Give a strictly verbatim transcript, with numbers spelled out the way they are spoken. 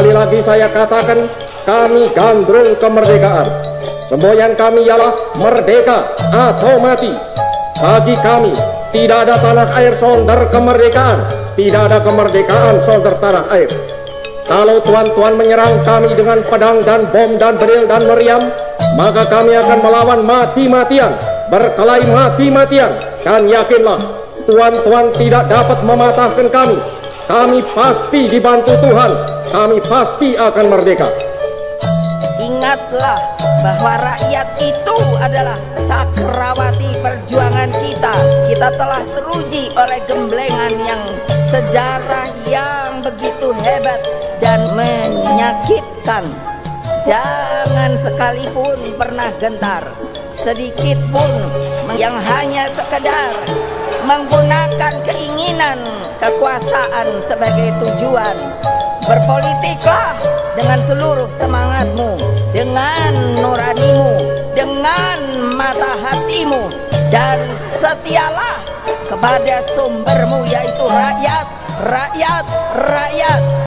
Sekali lagi saya katakan, kami gandrung kemerdekaan. Semboyan kami ialah merdeka atau mati. Bagi kami, tidak ada tanah air sonder kemerdekaan, tidak ada kemerdekaan sonder tanah air. Kalau tuan-tuan menyerang kami dengan pedang dan bom dan beril dan meriam, maka kami akan melawan mati-matian, berkelahi mati-matian. Dan yakinlah, tuan-tuan tidak dapat mematahkan kami. Kami pasti dibantu Tuhan, kami pasti akan merdeka. Ingatlah bahwa rakyat itu adalah cakrawati perjuangan kita. Kita telah teruji oleh gemblengan yang sejarah yang begitu hebat dan menyakitkan. Jangan sekalipun pernah gentar, sedikit pun yang hanya sekedar menggunakan keinginan kekuasaan sebagai tujuan. Berpolitiklah dengan seluruh semangatmu, dengan nuranimu, dengan mata hatimu, dan setialah kepada sumbermu, yaitu rakyat, rakyat, rakyat.